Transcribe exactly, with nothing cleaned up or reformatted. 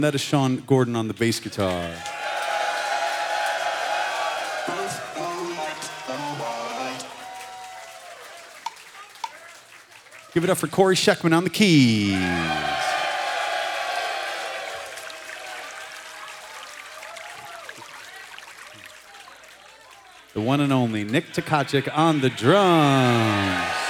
That is Sean Gordon on the bass guitar. Give it up for Corey Sheckman on the keys. The one and only Nick Tkachuk on the drums.